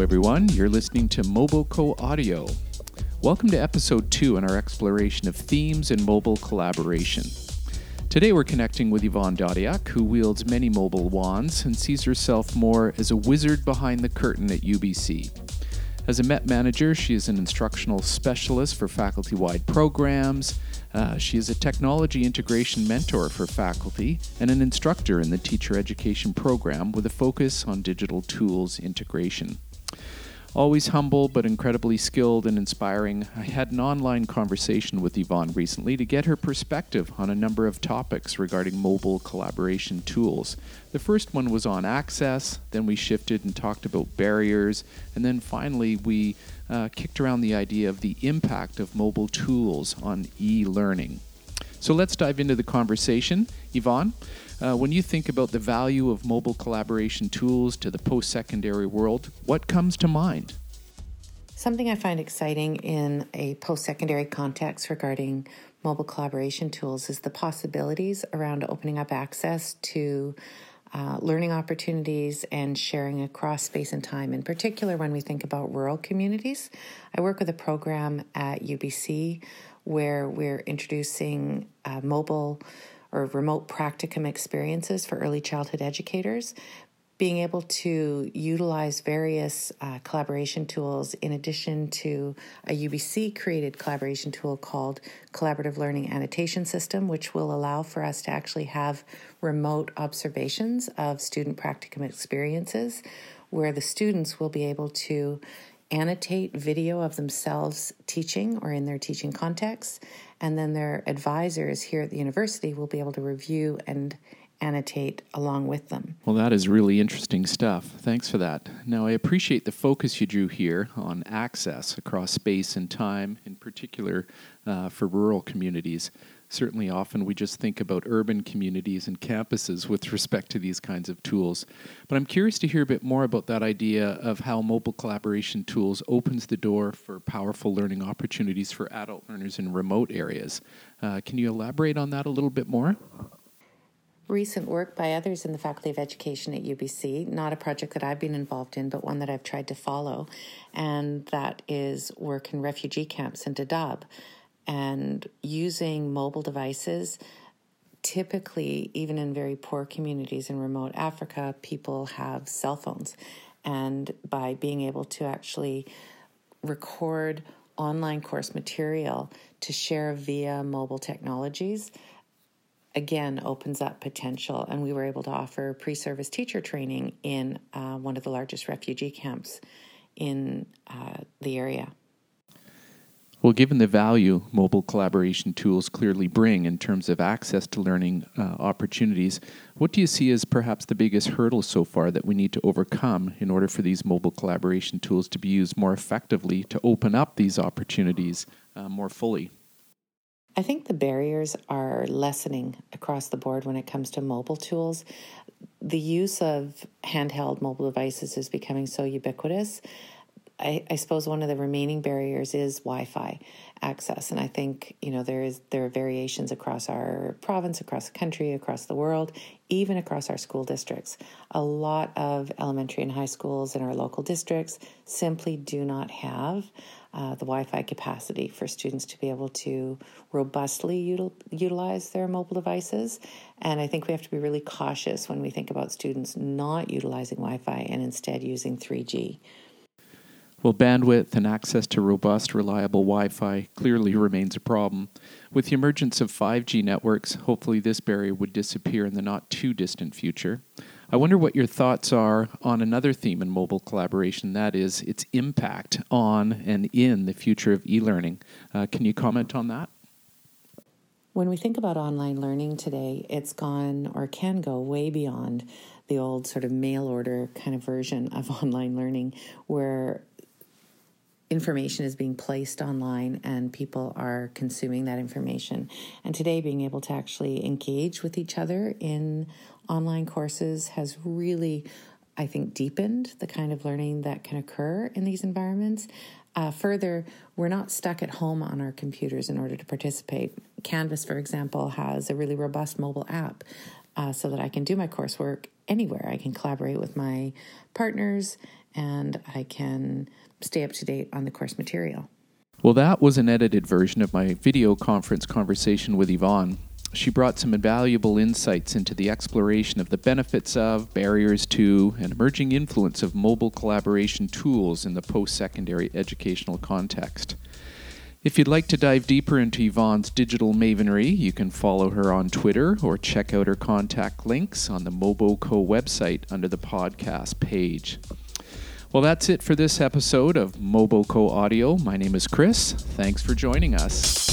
everyone. You're listening to MobileCo Audio. Welcome to episode 2 in our exploration of themes in mobile collaboration. Today we're connecting with Yvonne Dodiak, who wields many mobile wands and sees herself more as a wizard behind the curtain at UBC. As a MET manager, she is an instructional specialist for faculty-wide programs. She is a technology integration mentor for faculty and an instructor in the teacher education program with a focus on digital tools integration. Always humble but incredibly skilled and inspiring, I had an online conversation with Yvonne recently to get her perspective on a number of topics regarding mobile collaboration tools. The first one was on access, then we shifted and talked about barriers, and then finally we kicked around the idea of the impact of mobile tools on e-learning. So let's dive into the conversation. Yvonne, when you think about the value of mobile collaboration tools to the post-secondary world, what comes to mind? Something I find exciting in a post-secondary context regarding mobile collaboration tools is the possibilities around opening up access to learning opportunities and sharing across space and time. In particular, when we think about rural communities, I work with a program at UBC where we're introducing mobile or remote practicum experiences for early childhood educators, being able to utilize various collaboration tools in addition to a UBC-created collaboration tool called Collaborative Learning Annotation System, which will allow for us to actually have remote observations of student practicum experiences, where the students will be able to annotate video of themselves teaching or in their teaching context, and then their advisors here at the university will be able to review and annotate along with them. Well, that is really interesting stuff. Thanks for that. Now, I appreciate the focus you drew here on access across space and time, in particular for rural communities. Certainly often we just think about urban communities and campuses with respect to these kinds of tools. But I'm curious to hear a bit more about that idea of how mobile collaboration tools opens the door for powerful learning opportunities for adult learners in remote areas. Can you elaborate on that a little bit more? Recent work by others in the Faculty of Education at UBC, not a project that I've been involved in, but one that I've tried to follow, and that is work in refugee camps in Dadaab. And using mobile devices, typically, even in very poor communities in remote Africa, people have cell phones. And by being able to actually record online course material to share via mobile technologies, again, opens up potential. And we were able to offer pre-service teacher training in one of the largest refugee camps in the area. Well, given the value mobile collaboration tools clearly bring in terms of access to learning opportunities, what do you see as perhaps the biggest hurdle so far that we need to overcome in order for these mobile collaboration tools to be used more effectively to open up these opportunities more fully? I think the barriers are lessening across the board when it comes to mobile tools. The use of handheld mobile devices is becoming so ubiquitous. I suppose one of the remaining barriers is Wi-Fi access, and I think there are variations across our province, across the country, across the world, even across our school districts. A lot of elementary and high schools in our local districts simply do not have the Wi-Fi capacity for students to be able to robustly utilize their mobile devices. And I think we have to be really cautious when we think about students not utilizing Wi-Fi and instead using 3G. Well, bandwidth and access to robust, reliable Wi-Fi clearly remains a problem. With the emergence of 5G networks, hopefully this barrier would disappear in the not-too-distant future. I wonder what your thoughts are on another theme in mobile collaboration, that is, its impact on and in the future of e-learning. Can you comment on that? When we think about online learning today, it's gone or can go way beyond the old sort of mail order kind of version of online learning, where information is being placed online and people are consuming that information. And today, being able to actually engage with each other in online courses has really, I think, deepened the kind of learning that can occur in these environments. Further, we're not stuck at home on our computers in order to participate. Canvas, for example, has a really robust mobile app so that I can do my coursework anywhere. I can collaborate with my partners, and I can stay up to date on the course material. Well, that was an edited version of my video conference conversation with Yvonne. She brought some invaluable insights into the exploration of the benefits of, barriers to, and emerging influence of mobile collaboration tools in the post-secondary educational context. If you'd like to dive deeper into Yvonne's digital mavenry, you can follow her on Twitter or check out her contact links on the MoboCo website under the podcast page. Well, that's it for this episode of MoboCo Audio. My name is Chris. Thanks for joining us.